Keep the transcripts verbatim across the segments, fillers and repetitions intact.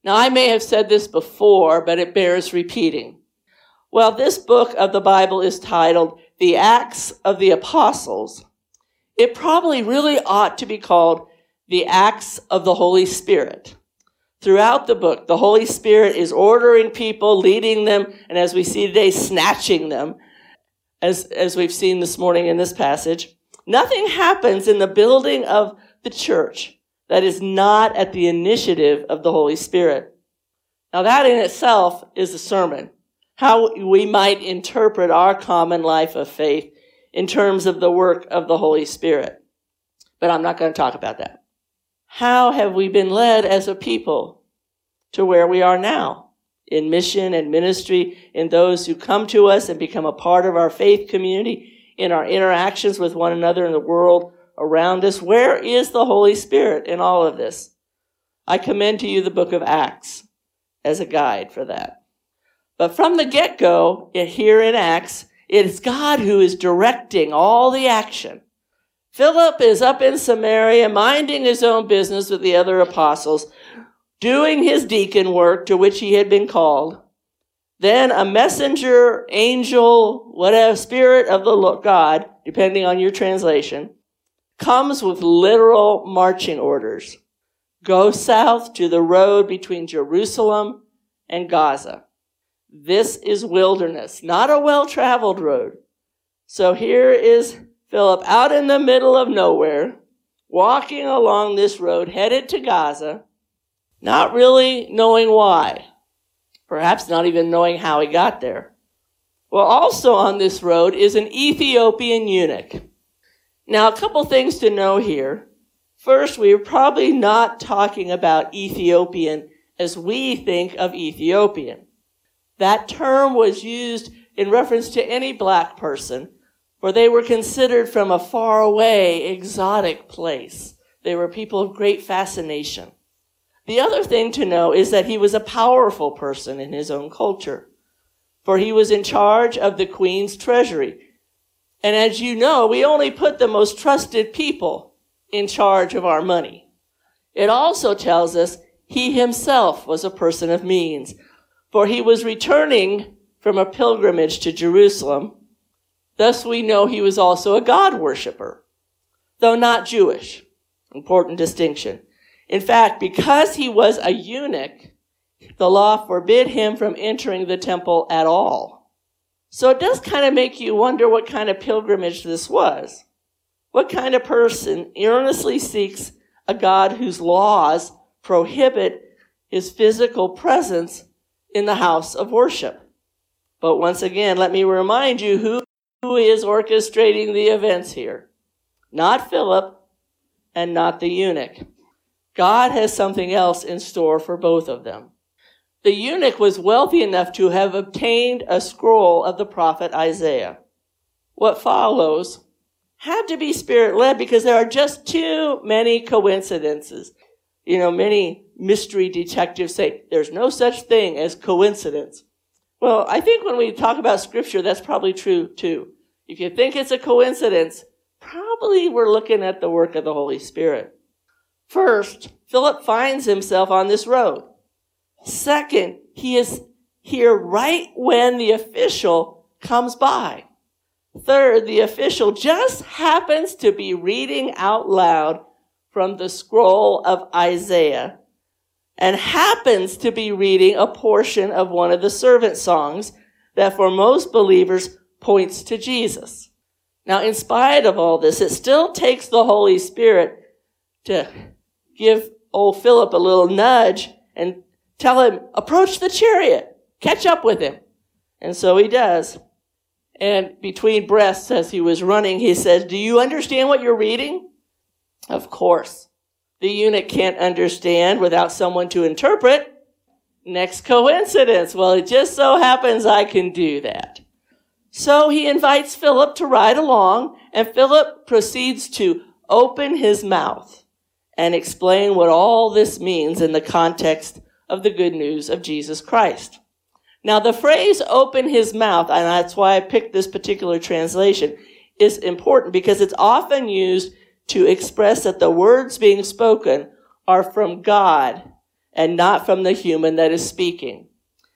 Now, I may have said this before, but it bears repeating. Well, this book of the Bible is titled The Acts of the Apostles. It probably really ought to be called The Acts of the Holy Spirit. Throughout the book, the Holy Spirit is ordering people, leading them, and as we see today, snatching them, as, as we've seen this morning in this passage. Nothing happens in the building of the church that is not at the initiative of the Holy Spirit. Now that in itself is a sermon, how we might interpret our common life of faith in terms of the work of the Holy Spirit. But I'm not going to talk about that. How have we been led as a people to where we are now in mission and ministry, in those who come to us and become a part of our faith community, in our interactions with one another in the world around us? Where is the Holy Spirit in all of this? I commend to you the book of Acts as a guide for that. But from the get-go, here in Acts, it is God who is directing all the action. Philip is up in Samaria, minding his own business with the other apostles, doing his deacon work to which he had been called. Then a messenger, angel, whatever, spirit of the God, depending on your translation, comes with literal marching orders. Go south to the road between Jerusalem and Gaza. This is wilderness, not a well-traveled road. So here is Philip out in the middle of nowhere, walking along this road, headed to Gaza, not really knowing why. Perhaps not even knowing how he got there. Well, also on this road is an Ethiopian eunuch. Now, a couple things to know here. First, we're probably not talking about Ethiopian as we think of Ethiopian. That term was used in reference to any black person, for they were considered from a faraway, exotic place. They were people of great fascination. The other thing to know is that he was a powerful person in his own culture, for he was in charge of the queen's treasury. And as you know, we only put the most trusted people in charge of our money. It also tells us he himself was a person of means, for he was returning from a pilgrimage to Jerusalem. Thus we know he was also a God worshiper, though not Jewish. Important distinction. In fact, because he was a eunuch, the law forbid him from entering the temple at all. So it does kind of make you wonder what kind of pilgrimage this was. What kind of person earnestly seeks a God whose laws prohibit his physical presence in the house of worship? But once again, let me remind you who, who is orchestrating the events here. Not Philip and not the eunuch. God has something else in store for both of them. The eunuch was wealthy enough to have obtained a scroll of the prophet Isaiah. What follows had to be spirit-led because there are just too many coincidences. You know, many mystery detectives say there's no such thing as coincidence. Well, I think when we talk about Scripture, that's probably true too. If you think it's a coincidence, probably we're looking at the work of the Holy Spirit. First, Philip finds himself on this road. Second, he is here right when the official comes by. Third, the official just happens to be reading out loud from the scroll of Isaiah and happens to be reading a portion of one of the servant songs that for most believers points to Jesus. Now, in spite of all this, it still takes the Holy Spirit to give old Philip a little nudge and tell him, approach the chariot, catch up with him. And so he does. And between breaths, as he was running, he says, do you understand what you're reading? Of course. The eunuch can't understand without someone to interpret. Next coincidence. Well, it just so happens I can do that. So he invites Philip to ride along, and Philip proceeds to open his mouth and explain what all this means in the context of the good news of Jesus Christ. Now, the phrase open his mouth, and that's why I picked this particular translation, is important because it's often used to express that the words being spoken are from God and not from the human that is speaking.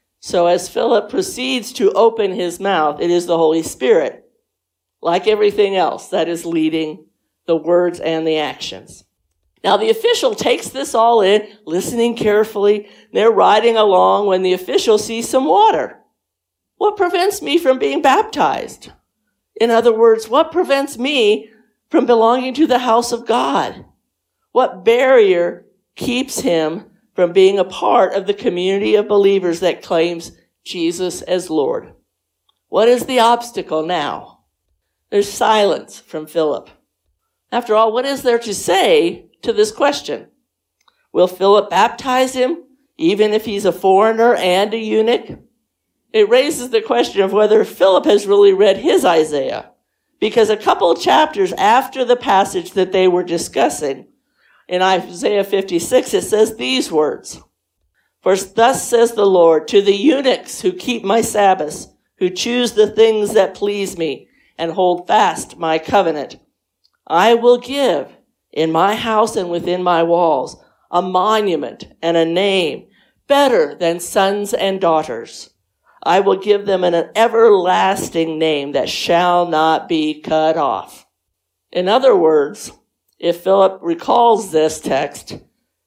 So as Philip proceeds to open his mouth, it is the Holy Spirit, like everything else, that is leading the words and the actions. Now the official takes this all in, listening carefully. They're riding along when the official sees some water. What prevents me from being baptized? In other words, what prevents me from belonging to the house of God? What barrier keeps him from being a part of the community of believers that claims Jesus as Lord? What is the obstacle now? There's silence from Philip. After all, what is there to say to this question? Will Philip baptize him, even if he's a foreigner and a eunuch? It raises the question of whether Philip has really read his Isaiah, because a couple of chapters after the passage that they were discussing, in Isaiah fifty-six, it says these words, "For thus says the Lord, to the eunuchs who keep my Sabbaths, who choose the things that please me, and hold fast my covenant, I will give in my house and within my walls a monument and a name better than sons and daughters. I will give them an everlasting name that shall not be cut off." In other words, if Philip recalls this text,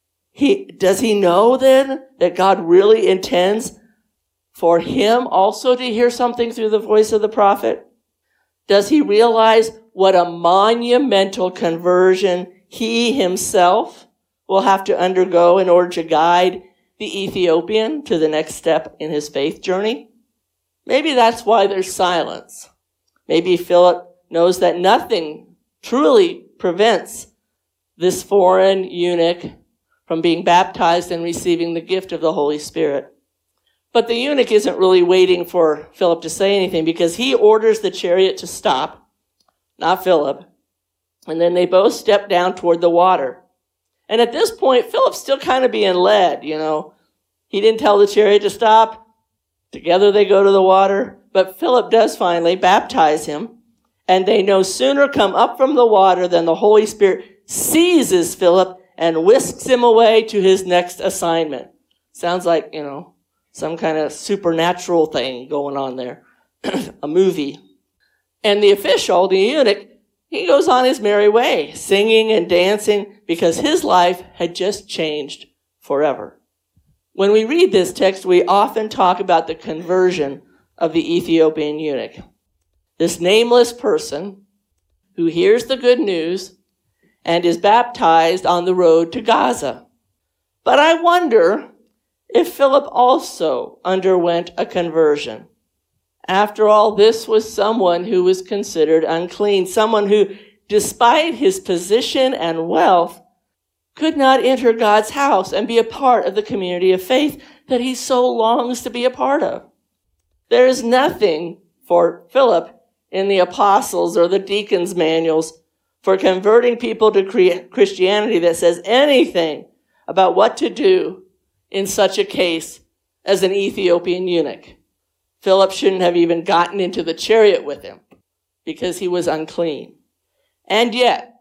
he, does he know then that God really intends for him also to hear something through the voice of the prophet? Does he realize what a monumental conversion he himself will have to undergo in order to guide the Ethiopian to the next step in his faith journey? Maybe that's why there's silence. Maybe Philip knows that nothing truly prevents this foreign eunuch from being baptized and receiving the gift of the Holy Spirit. But the eunuch isn't really waiting for Philip to say anything, because he orders the chariot to stop, not Philip. And then they both step down toward the water. And at this point, Philip's still kind of being led, you know. He didn't tell the chariot to stop. Together they go to the water. But Philip does finally baptize him. And they no sooner come up from the water than the Holy Spirit seizes Philip and whisks him away to his next assignment. Sounds like, you know, some kind of supernatural thing going on there. A movie. And the official, the eunuch, he goes on his merry way, singing and dancing, because his life had just changed forever. When we read this text, we often talk about the conversion of the Ethiopian eunuch. This nameless person who hears the good news and is baptized on the road to Gaza. But I wonder if Philip also underwent a conversion. After all, this was someone who was considered unclean, someone who, despite his position and wealth, could not enter God's house and be a part of the community of faith that he so longs to be a part of. There is nothing for Philip in the apostles or the deacons' manuals for converting people to Christianity that says anything about what to do in such a case as an Ethiopian eunuch. Philip shouldn't have even gotten into the chariot with him because he was unclean. And yet,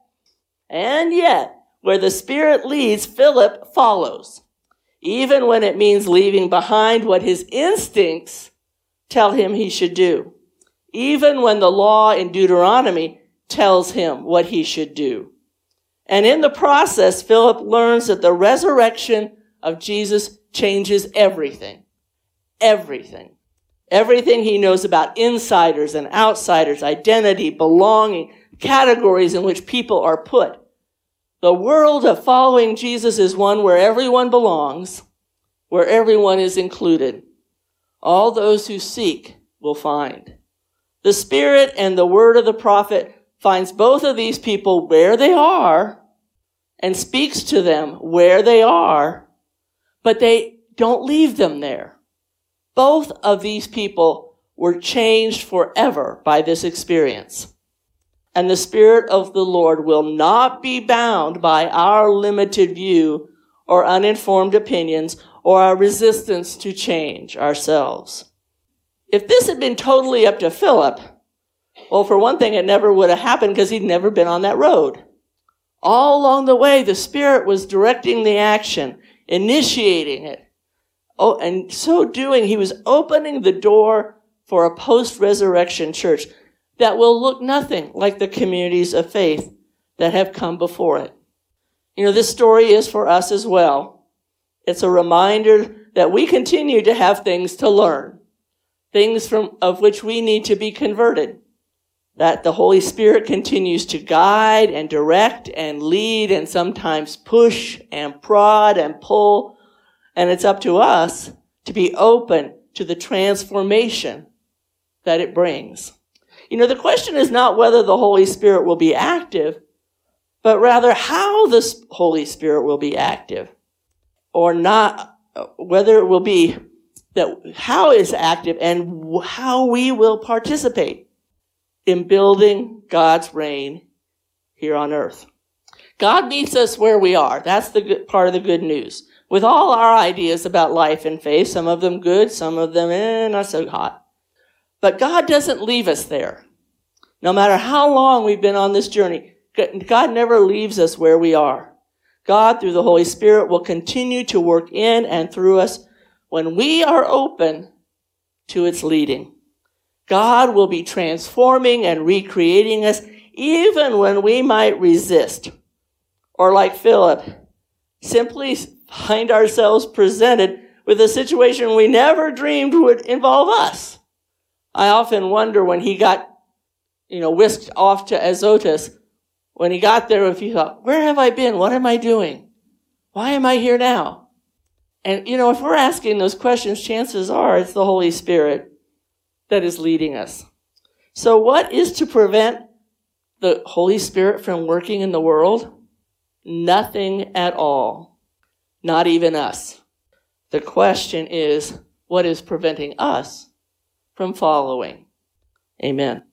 and yet, where the Spirit leads, Philip follows, even when it means leaving behind what his instincts tell him he should do, even when the law in Deuteronomy tells him what he should do. And in the process, Philip learns that the resurrection of Jesus changes everything. Everything. Everything he knows about insiders and outsiders, identity, belonging, categories in which people are put. The world of following Jesus is one where everyone belongs, where everyone is included. All those who seek will find. The Spirit and the word of the prophet finds both of these people where they are and speaks to them where they are, but they don't leave them there. Both of these people were changed forever by this experience. And the Spirit of the Lord will not be bound by our limited view or uninformed opinions or our resistance to change ourselves. If this had been totally up to Philip, well, for one thing, it never would have happened because he'd never been on that road. All along the way, the Spirit was directing the action initiating it. Oh, and so doing, he was opening the door for a post-resurrection church that will look nothing like the communities of faith that have come before it. You know, this story is for us as well. It's a reminder that we continue to have things to learn, things from of which we need to be converted, that the Holy Spirit continues to guide and direct and lead and sometimes push and prod and pull, and it's up to us to be open to the transformation that it brings. You know, the question is not whether the Holy Spirit will be active, but rather how the Holy Spirit will be active, or not, whether it will be that how is active and how we will participate in building God's reign here on earth. God meets us where we are. That's the good, part of the good news. With all our ideas about life and faith, some of them good, some of them eh, not so hot. But God doesn't leave us there. No matter how long we've been on this journey, God never leaves us where we are. God, through the Holy Spirit, will continue to work in and through us when we are open to its leading. God will be transforming and recreating us even when we might resist. Or like Philip, simply find ourselves presented with a situation we never dreamed would involve us. I often wonder when he got, you know, whisked off to Azotus, when he got there, if he thought, where have I been? What am I doing? Why am I here now? And, you know, if we're asking those questions, chances are it's the Holy Spirit that is leading us. So what is to prevent the Holy Spirit from working in the world? Nothing at all. Not even us. The question is, what is preventing us from following? Amen.